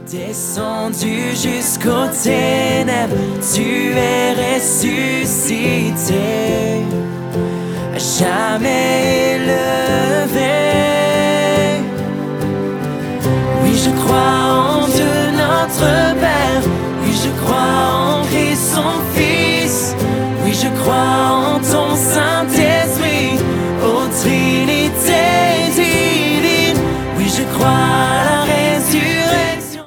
Descendu jusqu'aux ténèbres, tu es ressuscité, à jamais élevé.